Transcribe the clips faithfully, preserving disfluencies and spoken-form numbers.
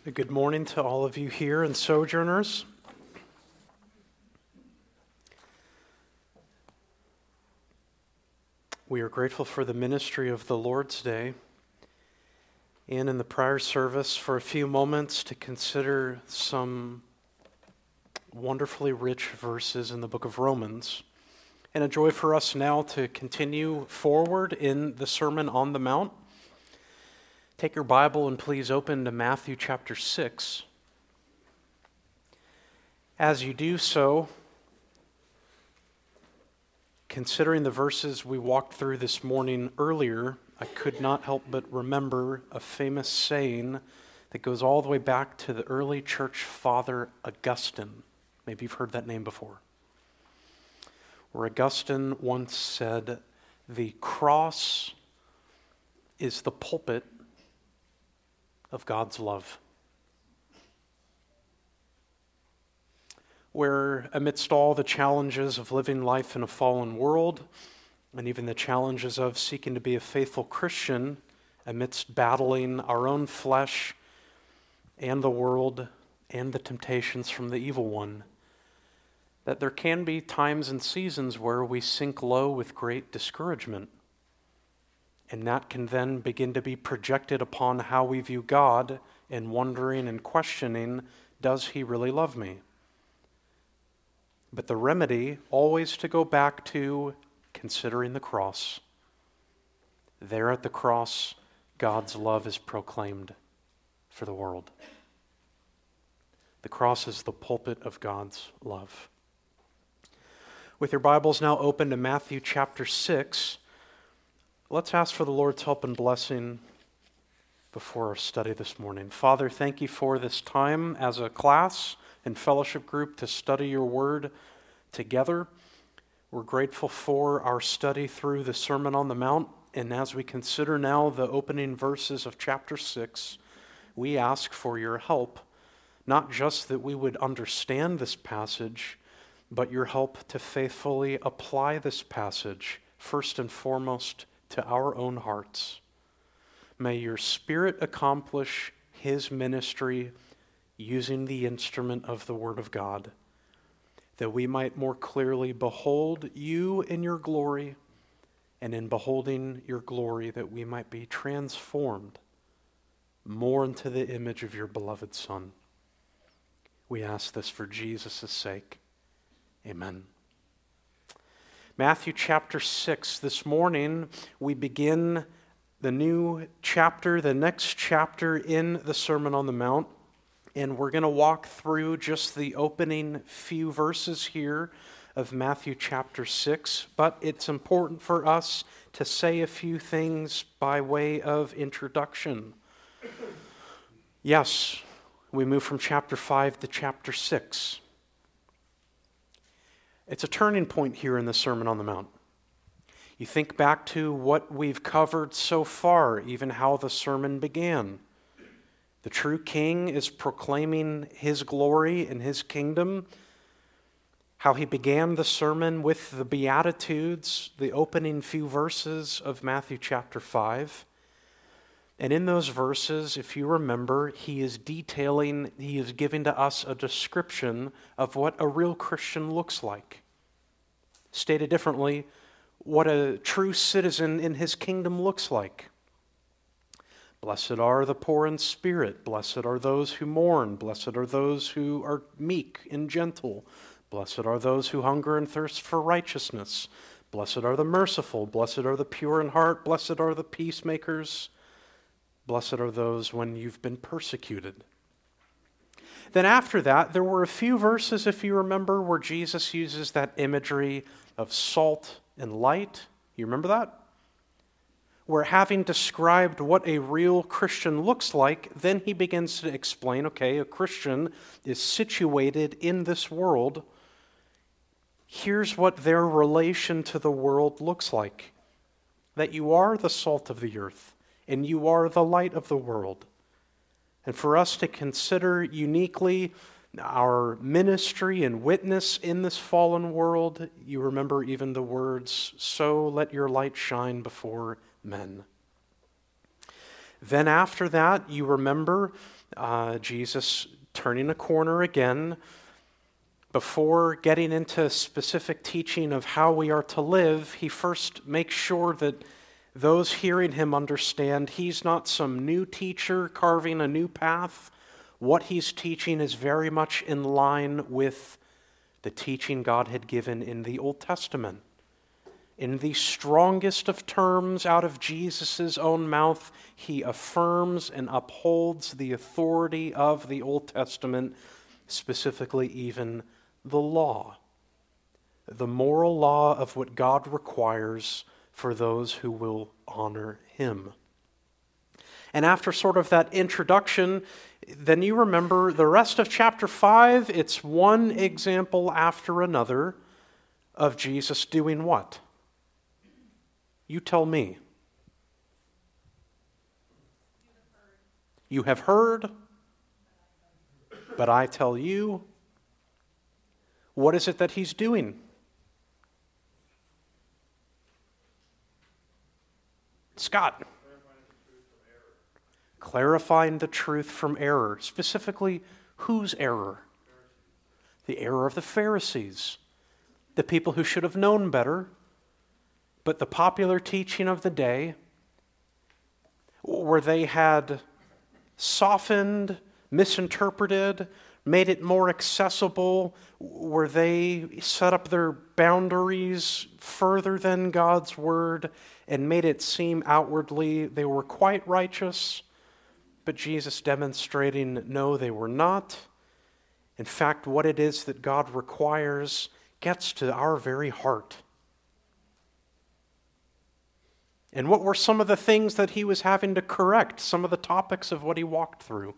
Good morning to all of you here and sojourners. We are grateful for the ministry of the Lord's Day and in the prior service for a few moments to consider some wonderfully rich verses in the book of Romans. And a joy for us now to continue forward in the Sermon on the Mount. Take your Bible and please open to Matthew chapter six. As you do so, considering the verses we walked through this morning earlier, I could not help but remember a famous saying that goes all the way back to the early church father Augustine. Maybe you've heard that name before. Where Augustine once said, "The cross is the pulpit of God's love." Where amidst all the challenges of living life in a fallen world, and even the challenges of seeking to be a faithful Christian, amidst battling our own flesh and the world and the temptations from the evil one, that there can be times and seasons where we sink low with great discouragement. And that can then begin to be projected upon how we view God and wondering and questioning, does He really love me? But the remedy, always to go back to considering the cross. There at the cross, God's love is proclaimed for the world. The cross is the pulpit of God's love. With your Bibles now open to Matthew chapter six, let's ask for the Lord's help and blessing before our study this morning. Father, thank you for this time as a class and fellowship group to study your word together. We're grateful for our study through the Sermon on the Mount, and as we consider now the opening verses of chapter six, we ask for your help, not just that we would understand this passage, but your help to faithfully apply this passage, first and foremost, to our own hearts. May your Spirit accomplish His ministry using the instrument of the Word of God, that we might more clearly behold you in your glory, and in beholding your glory that we might be transformed more into the image of your beloved Son. We ask this for Jesus' sake. Amen. Matthew chapter six. This morning we begin the new chapter, the next chapter in the Sermon on the Mount, and we're going to walk through just the opening few verses here of Matthew chapter six, but it's important for us to say a few things by way of introduction. Yes, we move from chapter five to chapter six. It's a turning point here in the Sermon on the Mount. You think back to what we've covered so far, even how the sermon began. The true king is proclaiming his glory and his kingdom. How he began the sermon with the Beatitudes, the opening few verses of Matthew chapter five. And in those verses, if you remember, he is detailing, he is giving to us a description of what a real Christian looks like. Stated differently, what a true citizen in his kingdom looks like. Blessed are the poor in spirit. Blessed are those who mourn. Blessed are those who are meek and gentle. Blessed are those who hunger and thirst for righteousness. Blessed are the merciful. Blessed are the pure in heart. Blessed are the peacemakers. Blessed are those when you've been persecuted. Then after that, there were a few verses, if you remember, where Jesus uses that imagery of salt and light. You remember that? Where having described what a real Christian looks like, then he begins to explain, okay, a Christian is situated in this world. Here's what their relation to the world looks like. That you are the salt of the earth. And you are the light of the world. And for us to consider uniquely our ministry and witness in this fallen world, you remember even the words, "So let your light shine before men." Then after that, you remember uh, Jesus turning a corner again. Before getting into specific teaching of how we are to live, he first makes sure that those hearing him understand he's not some new teacher carving a new path. What he's teaching is very much in line with the teaching God had given in the Old Testament. In the strongest of terms out of Jesus' own mouth, he affirms and upholds the authority of the Old Testament, specifically even the law, the moral law of what God requires for those who will honor him. And after sort of that introduction, then you remember the rest of chapter five, it's one example after another of Jesus doing what? You tell me. You have heard, but I tell you. What is it that he's doing? Scott. Clarifying the truth from error. Specifically, whose error? The error of the Pharisees. The people who should have known better. But the popular teaching of the day, where they had softened, misinterpreted, made it more accessible, where they set up their boundaries further than God's word and made it seem outwardly they were quite righteous, but Jesus demonstrating, no, they were not. In fact, what it is that God requires gets to our very heart. And what were some of the things that he was having to correct, some of the topics of what he walked through?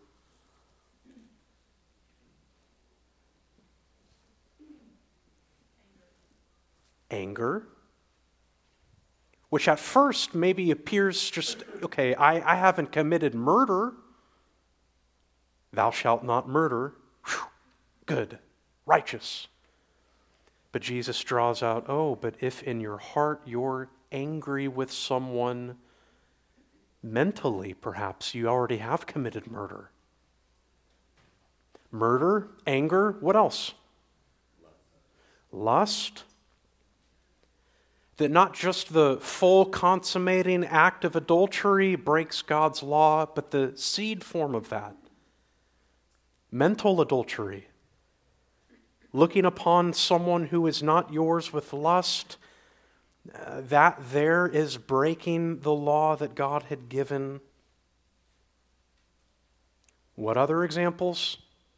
Anger, which at first maybe appears just, okay, I, I haven't committed murder. Thou shalt not murder. Whew, good, righteous. But Jesus draws out, oh, but if in your heart you're angry with someone, mentally perhaps you already have committed murder. Murder, anger, what else? Lust. That not just the full consummating act of adultery breaks God's law, but the seed form of that. Mental adultery. Looking upon someone who is not yours with lust, uh, that there is breaking the law that God had given. What other examples?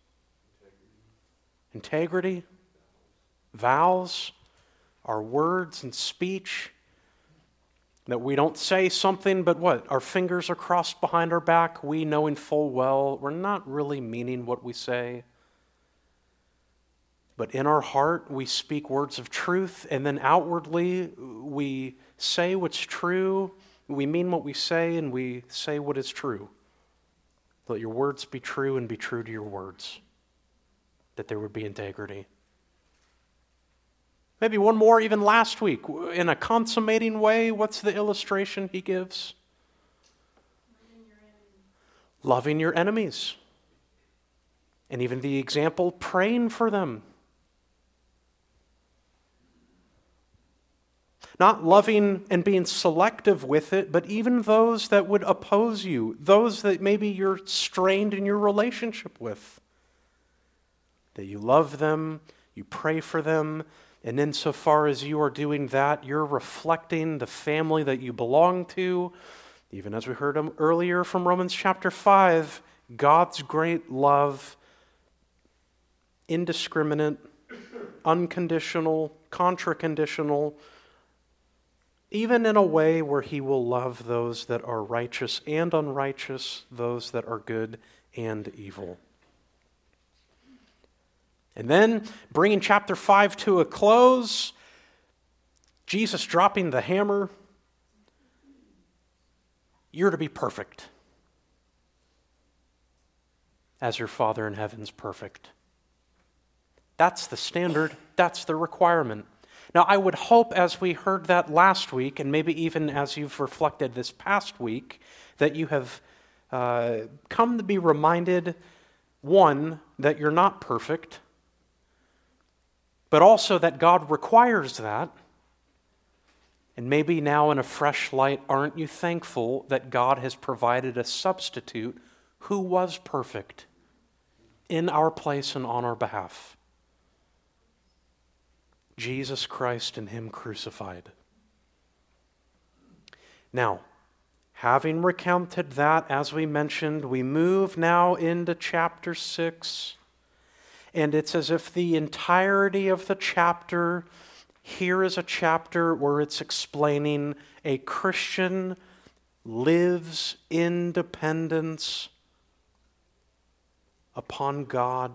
Integrity. Integrity. Vows. Our words and speech, that we don't say something, but what? Our fingers are crossed behind our back, we knowing full well we're not really meaning what we say. But in our heart, we speak words of truth, and then outwardly, we say what's true, we mean what we say, and we say what is true. Let your words be true and be true to your words, that there would be integrity. Maybe one more even last week. In a consummating way, what's the illustration he gives? Loving your enemies. Loving your enemies. And even the example, praying for them. Not loving and being selective with it, but even those that would oppose you, those that maybe you're strained in your relationship with. That you love them, you pray for them, and insofar as you are doing that, you're reflecting the family that you belong to. Even as we heard earlier from Romans chapter five, God's great love, indiscriminate, unconditional, contraconditional, even in a way where he will love those that are righteous and unrighteous, those that are good and evil. And then, bringing chapter five to a close, Jesus dropping the hammer. You're to be perfect, as your Father in heaven's perfect. That's the standard. That's the requirement. Now, I would hope as we heard that last week, and maybe even as you've reflected this past week, that you have uh, come to be reminded, one, that you're not perfect, but also that God requires that. And maybe now in a fresh light, aren't you thankful that God has provided a substitute who was perfect in our place and on our behalf? Jesus Christ and Him crucified. Now, having recounted that, as we mentioned, we move now into chapter six, and it's as if the entirety of the chapter here is a chapter where it's explaining a Christian lives in dependence upon God,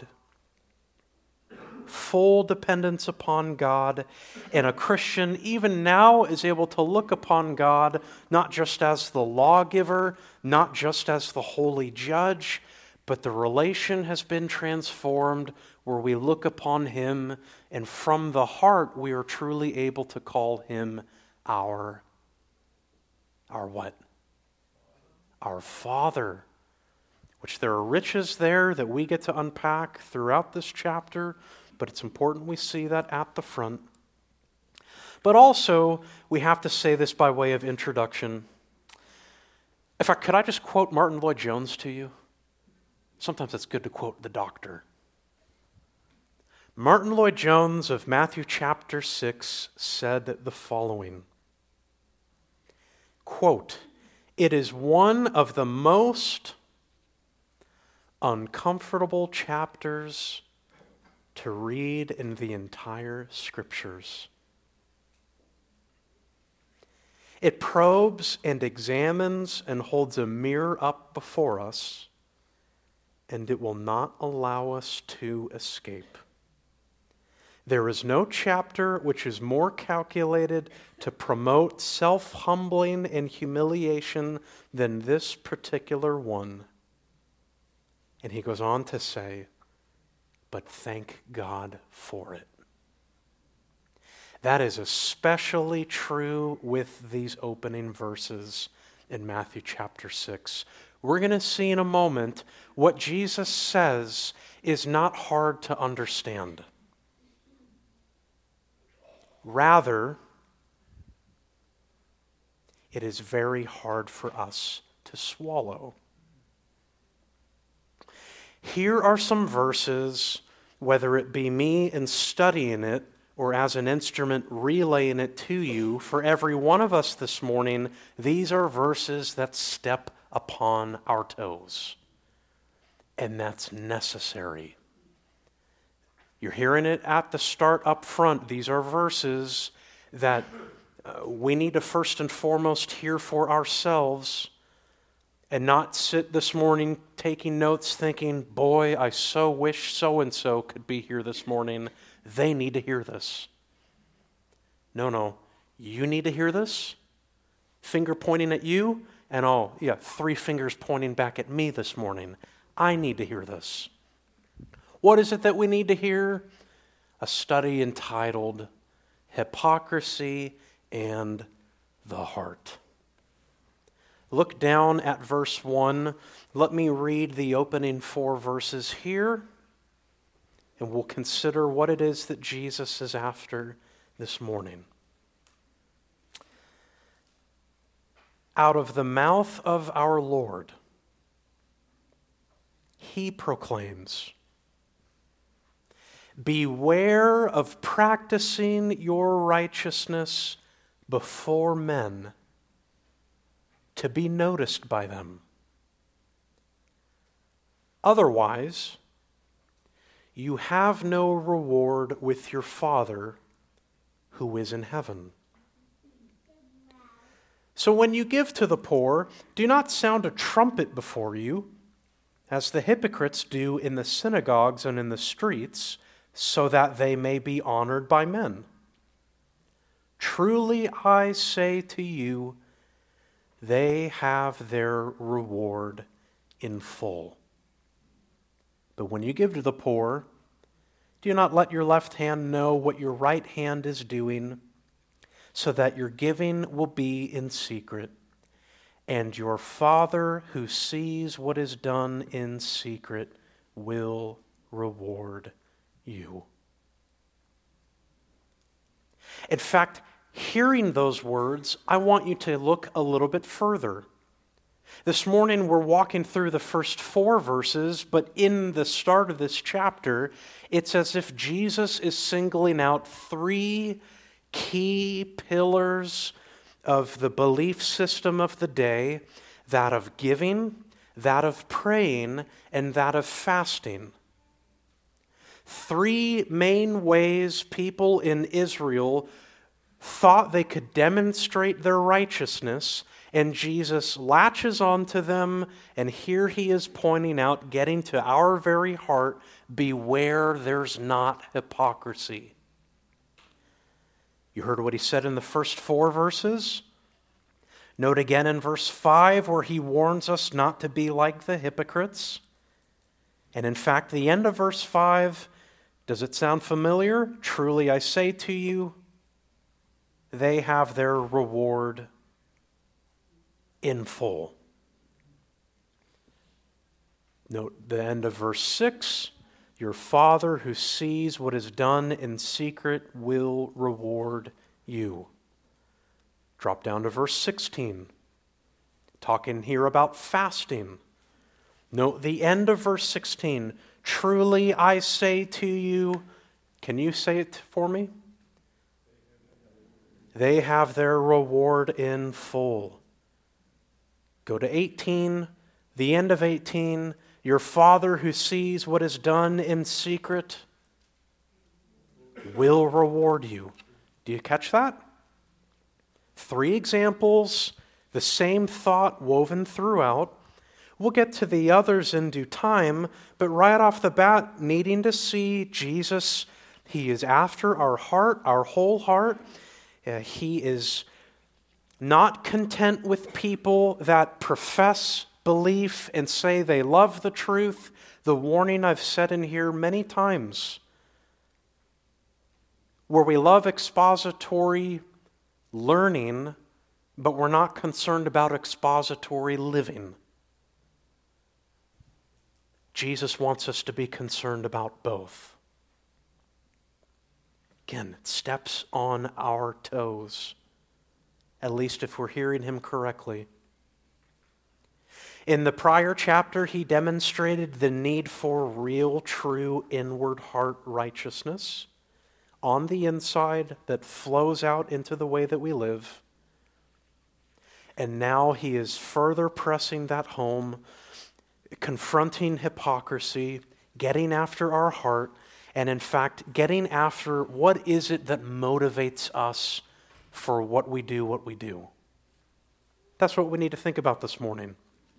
full dependence upon God, and a Christian even now is able to look upon God not just as the lawgiver, not just as the holy judge, but the relation has been transformed where we look upon Him, and from the heart we are truly able to call Him our, our what? Our Father, which there are riches there that we get to unpack throughout this chapter, but it's important we see that at the front. But also, we have to say this by way of introduction. In fact, could I just quote Martin Lloyd-Jones to you? Sometimes it's good to quote the doctor. Martin Lloyd-Jones of Matthew chapter six said the following, quote, "It is one of the most uncomfortable chapters to read in the entire Scriptures. It probes and examines and holds a mirror up before us, and it will not allow us to escape. There is no chapter which is more calculated to promote self-humbling and humiliation than this particular one." And he goes on to say, "But thank God for it." That is especially true with these opening verses in Matthew chapter six. We're going to see in a moment what Jesus says is not hard to understand. Rather, it is very hard for us to swallow. Here are some verses, whether it be me in studying it or as an instrument relaying it to you, for every one of us this morning, these are verses that step upon our toes. And that's necessary. You're hearing it at the start up front. These are verses that uh, we need to first and foremost hear for ourselves and not sit this morning taking notes thinking, boy, I so wish so-and-so could be here this morning. They need to hear this. No, no. You need to hear this. Finger pointing at you, and oh, yeah, three fingers pointing back at me this morning. I need to hear this. What is it that we need to hear? A study entitled Hypocrisy and the Heart. Look down at verse one. Let me read the opening four verses here, and we'll consider what it is that Jesus is after this morning. Out of the mouth of our Lord, He proclaims, "Beware of practicing your righteousness before men, to be noticed by them. Otherwise, you have no reward with your Father who is in heaven. So when you give to the poor, do not sound a trumpet before you, as the hypocrites do in the synagogues and in the streets, so that they may be honored by men. Truly I say to you, they have their reward in full. But when you give to the poor, do not let your left hand know what your right hand is doing, so that your giving will be in secret. and your Father who sees what is done in secret will reward you. In fact, hearing those words, I want you to look a little bit further. This morning we're walking through the first four verses, but in the start of this chapter, it's as if Jesus is singling out three key pillars of the belief system of the day, that of giving, that of praying, and that of fasting. Three main ways people in Israel thought they could demonstrate their righteousness, and Jesus latches onto them, and here he is pointing out, getting to our very heart, beware there's not hypocrisy. You heard what he said in the first four verses? Note again in verse five where he warns us not to be like the hypocrites. And in fact, the end of verse five, does it sound familiar? Truly I say to you, they have their reward in full. Note the end of verse six. Your Father who sees what is done in secret will reward you. Drop down to verse sixteen. Talking here about fasting. Note the end of verse sixteen. Truly I say to you, can you say it for me? They have their reward in full. Go to eighteen, the end of eighteen. Your Father who sees what is done in secret will reward you. Do you catch that? Three examples, the same thought woven throughout. We'll get to the others in due time, but right off the bat, needing to see Jesus, he is after our heart, our whole heart. Uh, he is not content with people that profess belief and say they love the truth. The warning I've said in here many times, where we love expository learning, but we're not concerned about expository living. Jesus wants us to be concerned about both. Again, it steps on our toes, at least if we're hearing him correctly. In the prior chapter, he demonstrated the need for real, true, inward heart righteousness on the inside that flows out into the way that we live. And now he is further pressing that home, confronting hypocrisy, getting after our heart, and in fact, getting after what is it that motivates us for what we do, what we do. That's what we need to think about this morning.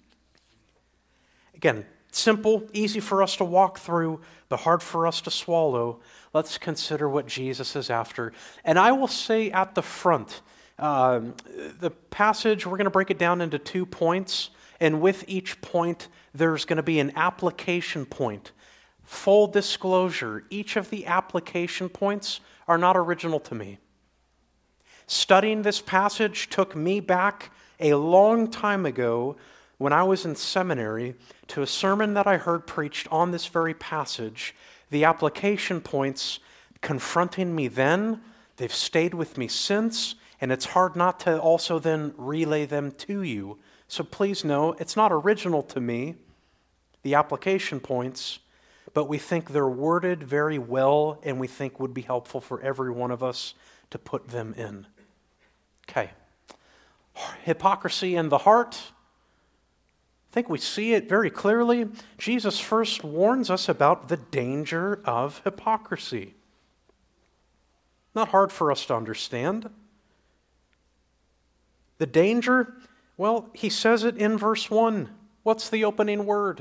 Again, simple, easy for us to walk through, but hard for us to swallow. Let's consider what Jesus is after. And I will say at the front, um, the passage, we're going to break it down into two points. And with each point, there's going to be an application point. Full disclosure, each of the application points are not original to me. Studying this passage took me back a long time ago when I was in seminary to a sermon that I heard preached on this very passage. The application points confronting me then, they've stayed with me since, and it's hard not to also then relay them to you. So please know, it's not original to me, the application points, but we think they're worded very well and we think would be helpful for every one of us to put them in. Okay. Hypocrisy in the heart. I think we see it very clearly. Jesus first warns us about the danger of hypocrisy. Not hard for us to understand. The danger, well, he says it in verse one. What's the opening word?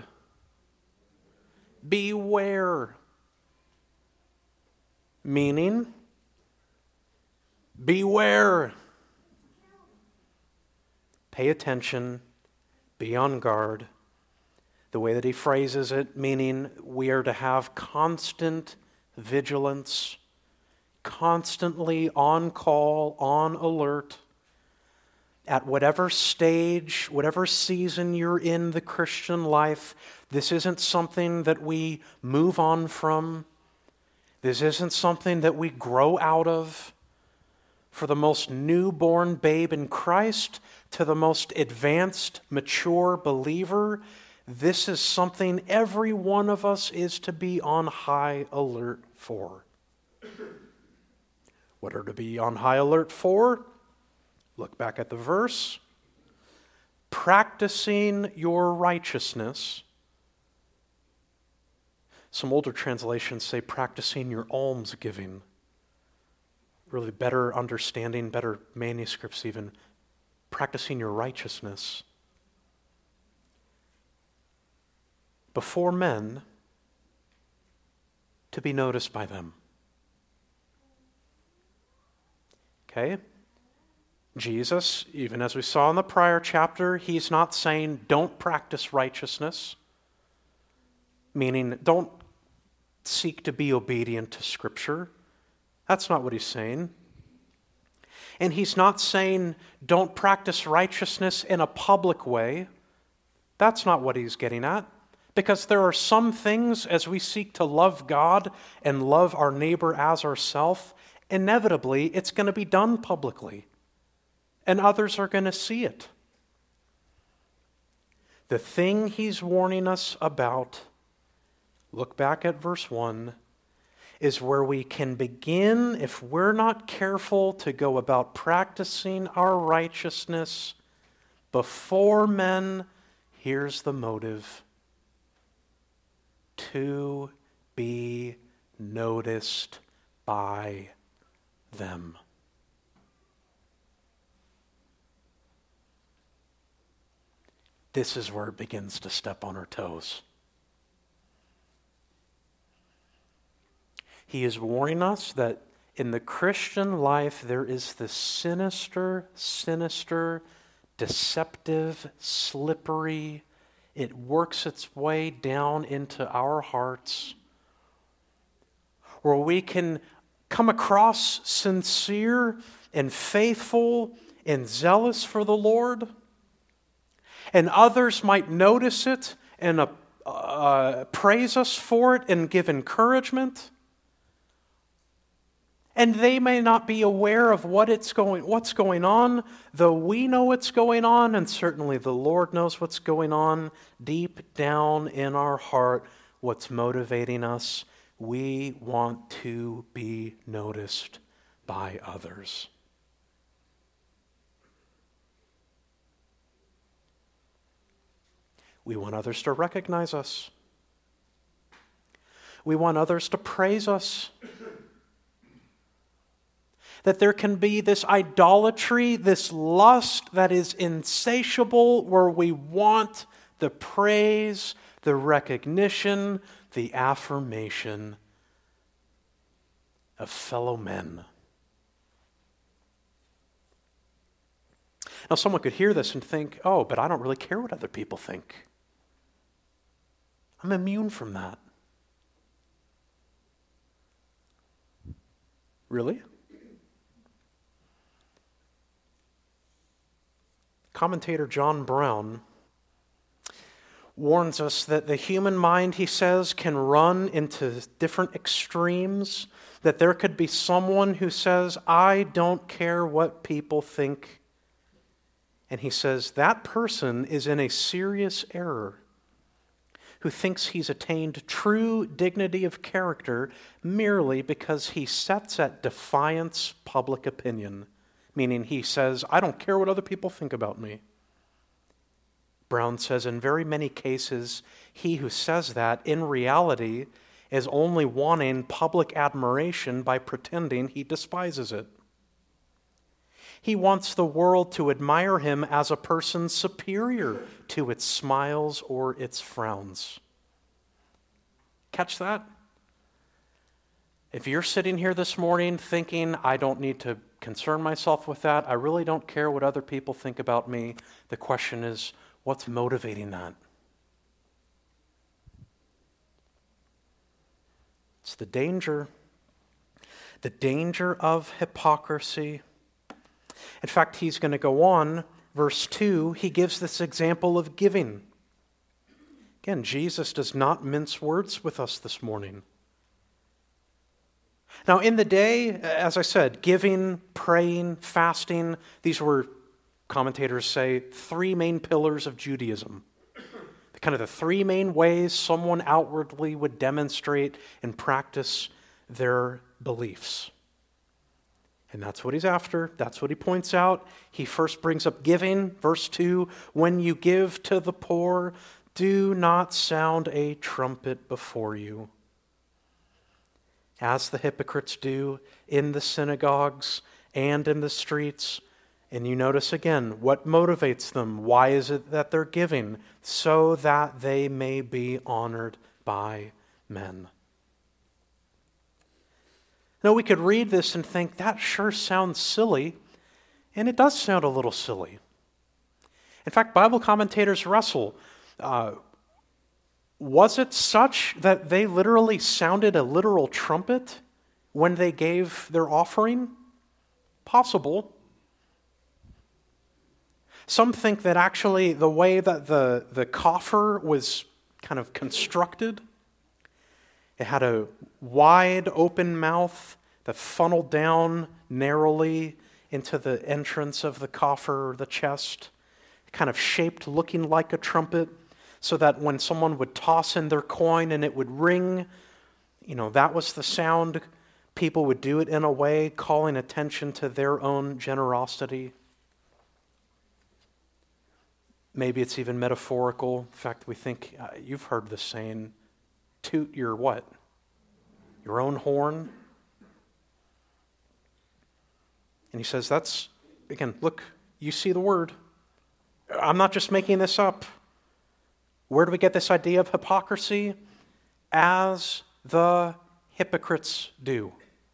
Beware. Meaning, beware. Pay attention. Be on guard. The way that he phrases it, meaning we are to have constant vigilance, constantly on call, on alert. at whatever stage, whatever season you're in the Christian life, this isn't something that we move on from. This isn't something that we grow out of. For the most newborn babe in Christ to the most advanced, mature believer, this is something every one of us is to be on high alert for. What are to be on high alert for? Look back at the verse. Practicing your righteousness. Some older translations say practicing your almsgiving. Really better understanding, better manuscripts even. Practicing your righteousness. Before men, to be noticed by them. Okay? Jesus, even as we saw in the prior chapter, he's not saying don't practice righteousness, meaning don't seek to be obedient to Scripture. That's not what he's saying. And he's not saying don't practice righteousness in a public way. That's not what he's getting at. Because there are some things, as we seek to love God and love our neighbor as ourselves, inevitably it's going to be done publicly. And others are going to see it. The thing he's warning us about, look back at verse one, is where we can begin, if we're not careful, to go about practicing our righteousness before men. Here's the motive: to be noticed by them. This is where it begins to step on our toes. He is warning us that in the Christian life there is this sinister, sinister, deceptive, slippery, it works its way down into our hearts, where we can come across sincere and faithful and zealous for the Lord, and others might notice it and uh, uh, praise us for it and give encouragement. And they may not be aware of what it's going, what's going on, though we know what's going on, and certainly the Lord knows what's going on deep down in our heart, what's motivating us. We want to be noticed by others. We want others to recognize us. We want others to praise us. That there can be this idolatry, this lust that is insatiable, where we want the praise, the recognition, the affirmation of fellow men. Now, someone could hear this and think, oh, but I don't really care what other people think. I'm immune from that. Really? Commentator John Brown warns us that the human mind, he says, can run into different extremes, that there could be someone who says, I don't care what people think. And he says that person is in a serious error, who thinks he's attained true dignity of character merely because he sets at defiance public opinion. Meaning he says, I don't care what other people think about me. Brown says in very many cases, he who says that in reality is only wanting public admiration by pretending he despises it. He wants the world to admire him as a person superior to its smiles or its frowns. Catch that? If you're sitting here this morning thinking, I don't need to concern myself with that, I really don't care what other people think about me, the question is, what's motivating that? It's the danger. The danger of hypocrisy. In fact, he's going to go on verse two, he gives this example of giving. Again, Jesus does not mince words with us this morning. Now, in the day, as I said, giving, praying, fasting, these were, commentators say, three main pillars of Judaism. Kind of the three main ways someone outwardly would demonstrate and practice their beliefs. And that's what he's after. That's what he points out. He first brings up giving. Verse two, when you give to the poor, do not sound a trumpet before you, as the hypocrites do in the synagogues and in the streets. And you notice again, what motivates them? Why is it that they're giving? So that they may be honored by men. Now, we could read this and think, that sure sounds silly, and it does sound a little silly. In fact, Bible commentators wrestle. Uh, was it such that they literally sounded a literal trumpet when they gave their offering? Possible. Some think that actually the way that the, the coffer was kind of constructed, it had a wide open mouth that funneled down narrowly into the entrance of the coffer or the chest, kind of shaped looking like a trumpet, so that when someone would toss in their coin and it would ring, you know, that was the sound. People would do it in a way calling attention to their own generosity. Maybe it's even metaphorical. In fact, we think, uh, you've heard the saying, toot your what? Your own horn. And he says, that's, again, look, you see the word. I'm not just making this up. Where do we get this idea of hypocrisy? As the hypocrites do.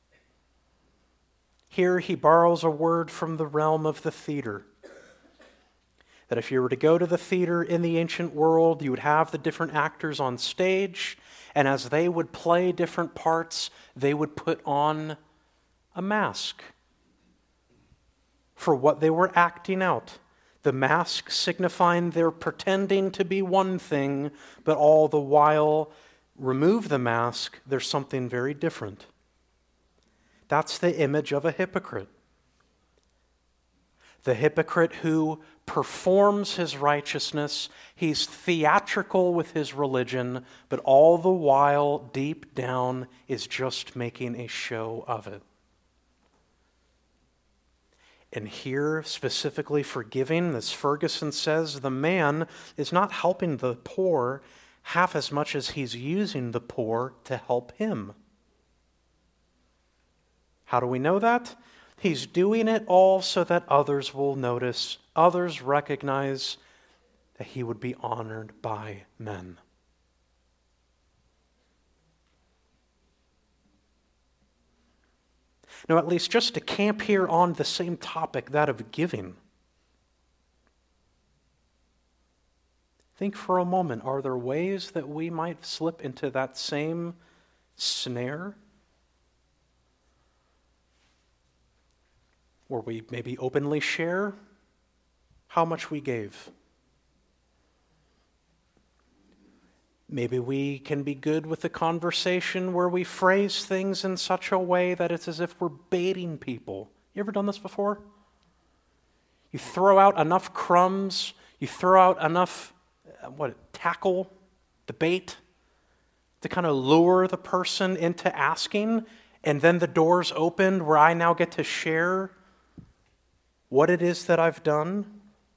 Here he borrows a word from the realm of the theater. That if you were to go to the theater in the ancient world, you would have the different actors on stage, and as they would play different parts, they would put on a mask for what they were acting out. The mask signifying they're pretending to be one thing, but all the while, remove the mask, there's something very different. That's the image of a hypocrite. The hypocrite who performs his righteousness, he's theatrical with his religion, but all the while, deep down, is just making a show of it. And here, specifically for giving, as Ferguson says, the man is not helping the poor half as much as he's using the poor to help him. How do we know that? He's doing it all so that others will notice, others recognize that he would be honored by men. Now, at least just to camp here on the same topic, that of giving. Think for a moment, are there ways that we might slip into that same snare? Where we maybe openly share how much we gave. Maybe we can be good with the conversation where we phrase things in such a way that it's as if we're baiting people. You ever done this before? You throw out enough crumbs, you throw out enough, uh, what, tackle, the bait, to kind of lure the person into asking, and then the door's opened where I now get to share what it is that I've done.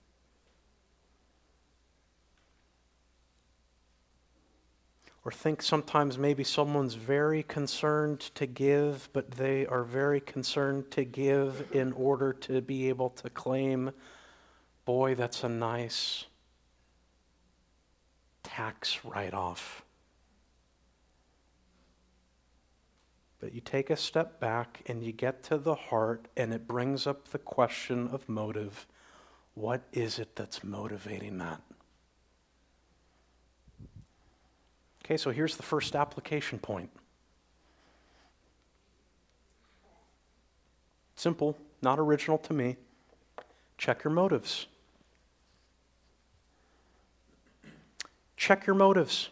Or think sometimes maybe someone's very concerned to give, but they are very concerned to give in order to be able to claim, boy, that's a nice tax write-off. But you take a step back and you get to the heart, and it brings up the question of motive. What is it that's motivating that? Okay, so here's the first application point. Simple, not original to me. Check your motives. check your motives.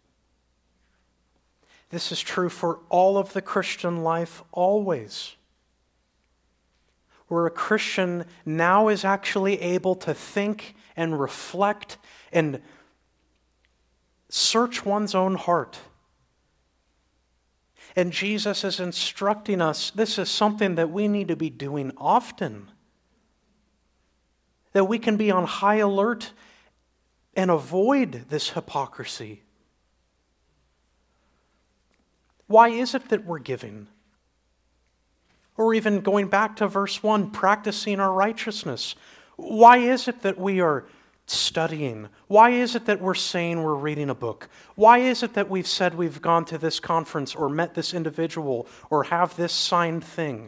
This is true for all of the Christian life always. Where a Christian now is actually able to think and reflect and search one's own heart. And Jesus is instructing us, this is something that we need to be doing often. That we can be on high alert and avoid this hypocrisy. Why is it that we're giving? Or even going back to verse one, practicing our righteousness. Why is it that we are studying? Why is it that we're saying we're reading a book? Why is it that we've said we've gone to this conference or met this individual or have this signed thing?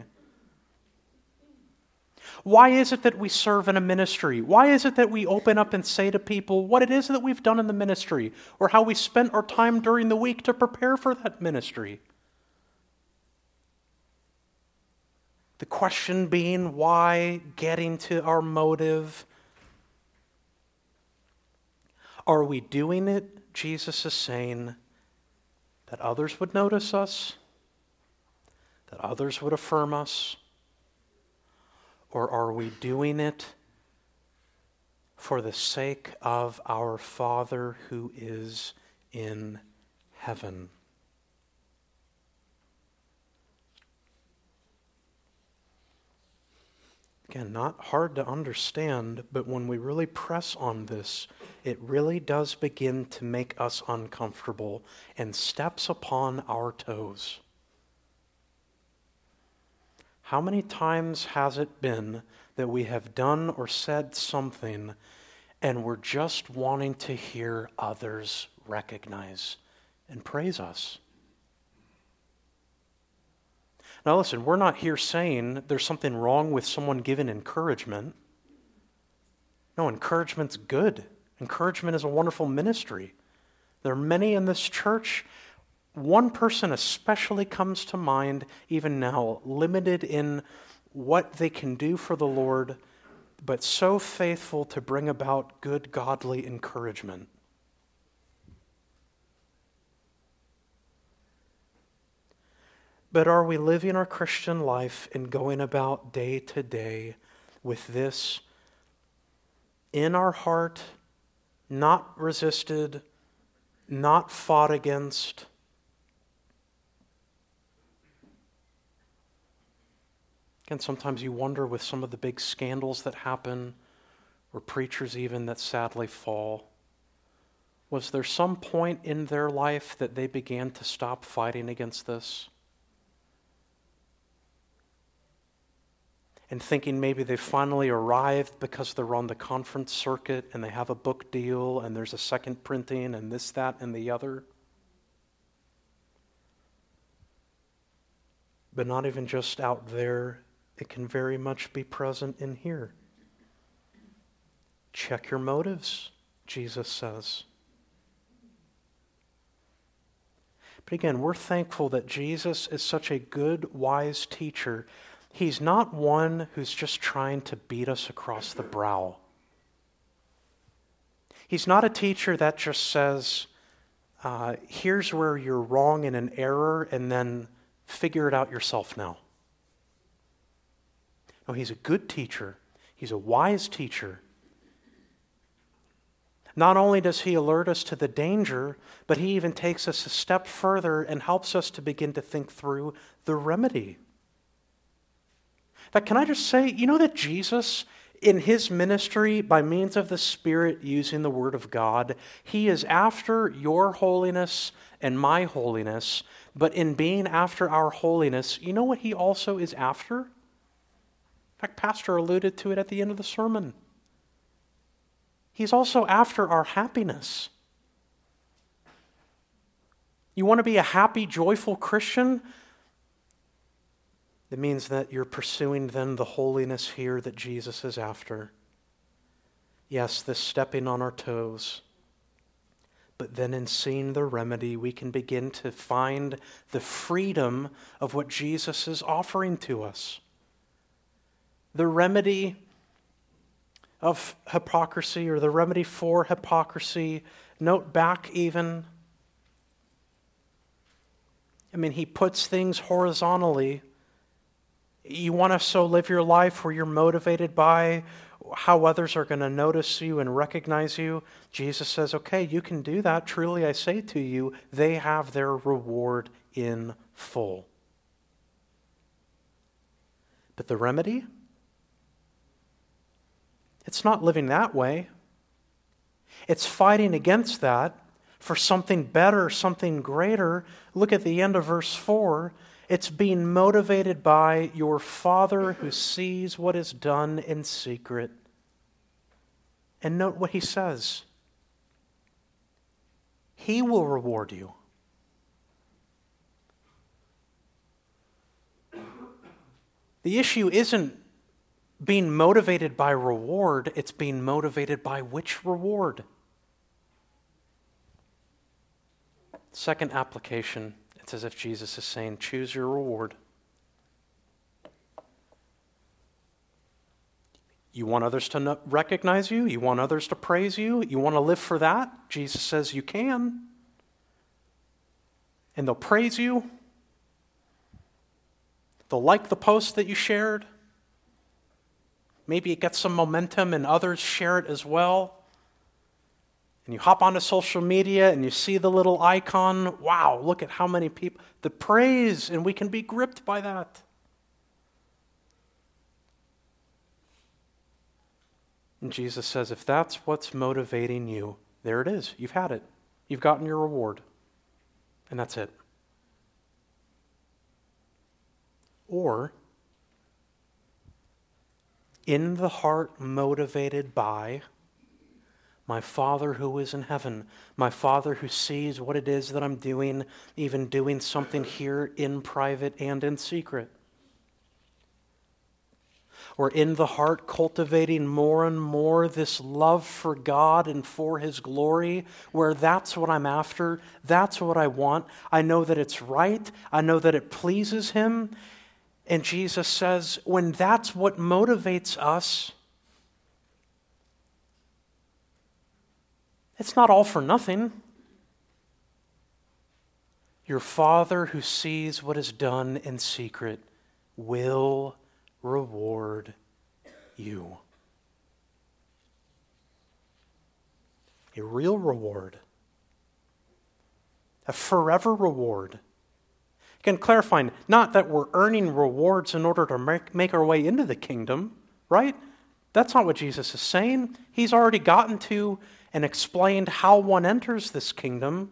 Why is it that we serve in a ministry? Why is it that we open up and say to people what it is that we've done in the ministry or how we spent our time during the week to prepare for that ministry? The question being, why? Getting to our motive. Are we doing it, Jesus is saying, that others would notice us, that others would affirm us, or are we doing it for the sake of our Father who is in heaven? Again, not hard to understand, but when we really press on this, it really does begin to make us uncomfortable and steps upon our toes. How many times has it been that we have done or said something and we're just wanting to hear others recognize and praise us? Now listen, we're not here saying there's something wrong with someone giving encouragement. No, encouragement's good. Encouragement is a wonderful ministry. There are many in this church. One person especially comes to mind even now, limited in what they can do for the Lord, but so faithful to bring about good, godly encouragement. But are we living our Christian life and going about day to day with this in our heart, not resisted, not fought against? Again, sometimes you wonder with some of the big scandals that happen, or preachers even that sadly fall, was there some point in their life that they began to stop fighting against this? And thinking maybe they finally arrived because they're on the conference circuit and they have a book deal and there's a second printing and this, that, and the other. But not even just out there, it can very much be present in here. Check your motives, Jesus says. But again, we're thankful that Jesus is such a good, wise teacher. He's not one who's just trying to beat us across the brow. He's not a teacher that just says, uh, here's where you're wrong and an error, and then figure it out yourself now. No, he's a good teacher. He's a wise teacher. Not only does he alert us to the danger, but he even takes us a step further and helps us to begin to think through the remedy. But can I just say, you know that Jesus, in his ministry, by means of the Spirit using the Word of God, he is after your holiness and my holiness, but in being after our holiness, you know what he also is after? In fact, Pastor alluded to it at the end of the sermon. He's also after our happiness. You want to be a happy, joyful Christian? It means that you're pursuing then the holiness here that Jesus is after. Yes, this stepping on our toes. But then in seeing the remedy, we can begin to find the freedom of what Jesus is offering to us. The remedy of hypocrisy, or the remedy for hypocrisy, Note back even. I mean, he puts things horizontally. You want to so live your life where you're motivated by how others are going to notice you and recognize you. Jesus says, okay, you can do that. Truly I say to you, they have their reward in full. But the remedy? It's not living that way. It's fighting against that for something better, something greater. Look at the end of verse four. It's being motivated by your Father who sees what is done in secret. And note what he says. He will reward you. The issue isn't being motivated by reward, it's being motivated by which reward? Second application, it's as if Jesus is saying, choose your reward. You want others to no- recognize you? You want others to praise you? You want to live for that? Jesus says you can. And they'll praise you. They'll like the post that you shared. Maybe it gets some momentum and others share it as well. And you hop onto social media and you see the little icon. Wow, look at how many people. The praise, and we can be gripped by that. And Jesus says, if that's what's motivating you, there it is. You've had it. You've gotten your reward. And that's it. Or, in the heart motivated by my Father who is in heaven, my Father who sees what it is that I'm doing, even doing something here in private and in secret. Or in the heart cultivating more and more this love for God and for His glory, where that's what I'm after, that's what I want. I know that it's right, I know that it pleases Him. And Jesus says, when that's what motivates us, it's not all for nothing. Your Father who sees what is done in secret will reward you. A real reward. A forever reward. Again, clarifying, not that we're earning rewards in order to make, make our way into the kingdom, right? That's not what Jesus is saying. He's already gotten to and explained how one enters this kingdom.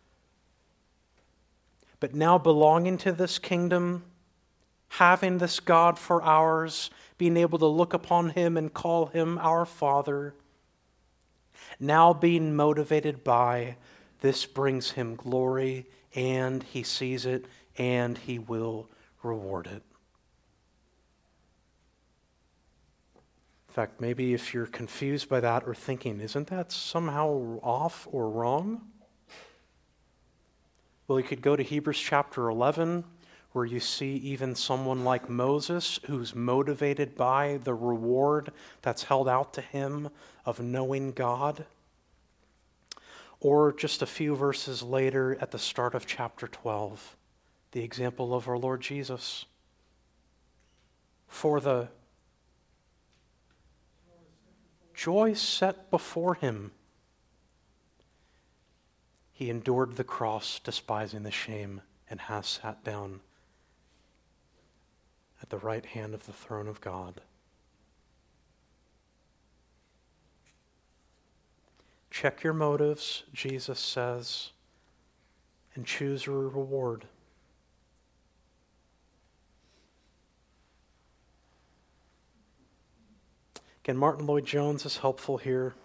But now belonging to this kingdom, having this God for ours, being able to look upon Him and call Him our Father, now being motivated by this brings Him glory, and He sees it, and He will reward it. In fact, maybe if you're confused by that or thinking, isn't that somehow off or wrong? Well, you could go to Hebrews chapter eleven, where you see even someone like Moses who's motivated by the reward that's held out to him of knowing God. Or just a few verses later at the start of chapter twelve, the example of our Lord Jesus. For the joy set before Him, He endured the cross, despising the shame, and has sat down at the right hand of the throne of God. Check your motives, Jesus says, and choose your reward. Again, Martin Lloyd-Jones is helpful here.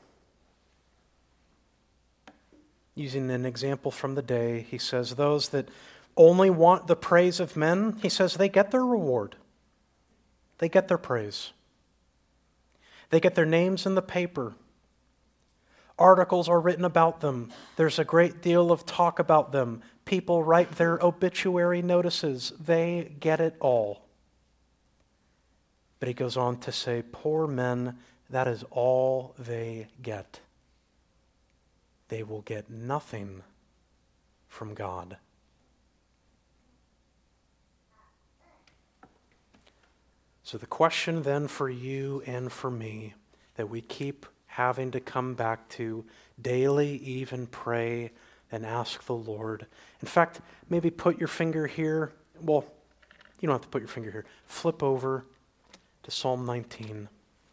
Using an example from the day, he says, those that only want the praise of men, he says, they get their reward. They get their praise. They get their names in the paper. Articles are written about them. There's a great deal of talk about them. People write their obituary notices. They get it all. But he goes on to say, poor men, that is all they get. they will get nothing from God. So the question then for you and for me that we keep having to come back to daily, even pray and ask the Lord. In fact, maybe put your finger here. Well, you don't have to put your finger here. Flip over to Psalm nineteen.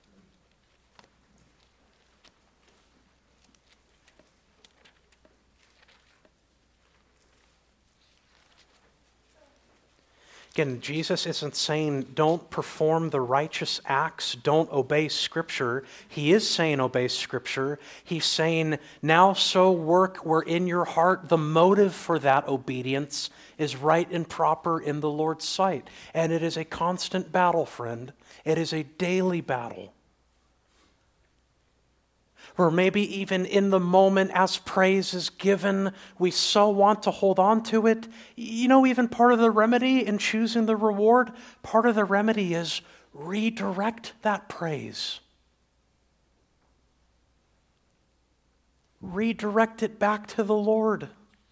Again, Jesus isn't saying don't perform the righteous acts, don't obey Scripture. He is saying obey Scripture. He's saying now so work where in your heart the motive for that obedience is right and proper in the Lord's sight. And it is a constant battle, friend. It is a daily battle. Or maybe even in the moment as praise is given, we so want to hold on to it. You know, even part of the remedy in choosing the reward, part of the remedy is redirect that praise. Redirect it back to the Lord.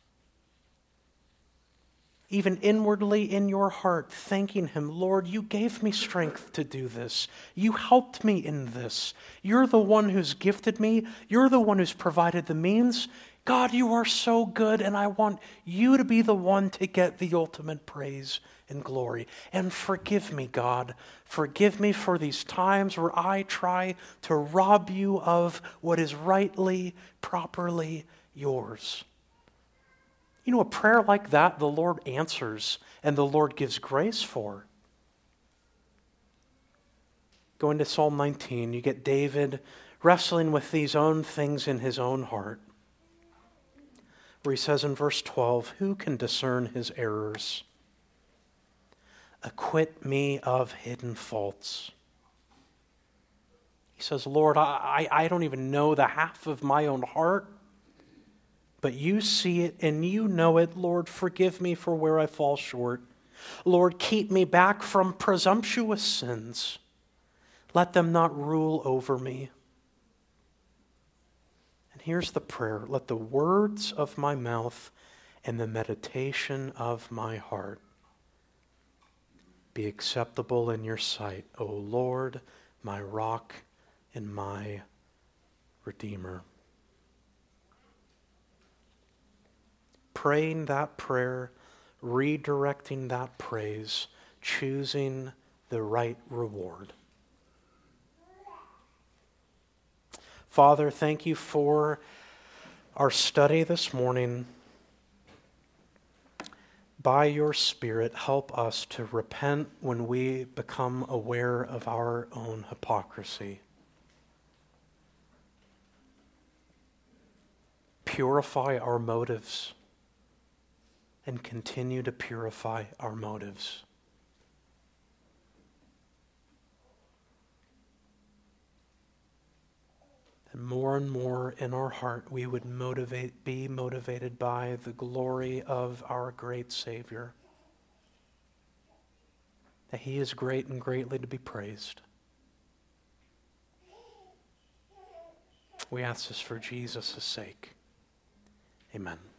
Even inwardly in your heart, thanking Him, Lord, you gave me strength to do this. You helped me in this. You're the one who's gifted me. You're the one who's provided the means. God, you are so good, and I want you to be the one to get the ultimate praise and glory. And forgive me, God. Forgive me for these times where I try to rob you of what is rightly, properly yours. You know, a prayer like that, the Lord answers and the Lord gives grace for. Going to Psalm nineteen, you get David wrestling with these own things in his own heart, where he says in verse twelve, who can discern his errors? Acquit me of hidden faults. He says, Lord, I, I don't even know the half of my own heart. But you see it and you know it. Lord, forgive me for where I fall short. Lord, keep me back from presumptuous sins. Let them not rule over me. And here's the prayer. Let the words of my mouth and the meditation of my heart be acceptable in your sight, O Lord, my rock and my Redeemer. Praying that prayer, redirecting that praise, choosing the right reward. Father, thank you for our study this morning. By your Spirit, help us to repent when we become aware of our own hypocrisy. Purify our motives. And continue to purify our motives. And more and more in our heart we would motivate, be motivated by the glory of our great Savior. That He is great and greatly to be praised. We ask this for Jesus' sake. Amen.